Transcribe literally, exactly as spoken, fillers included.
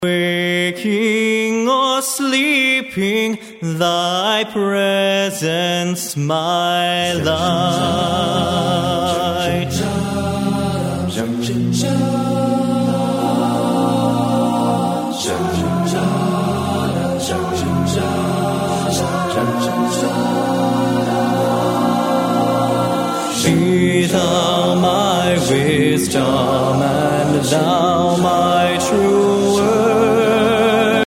Waking or sleeping, thy presence my light. Be thou my wisdom, and thou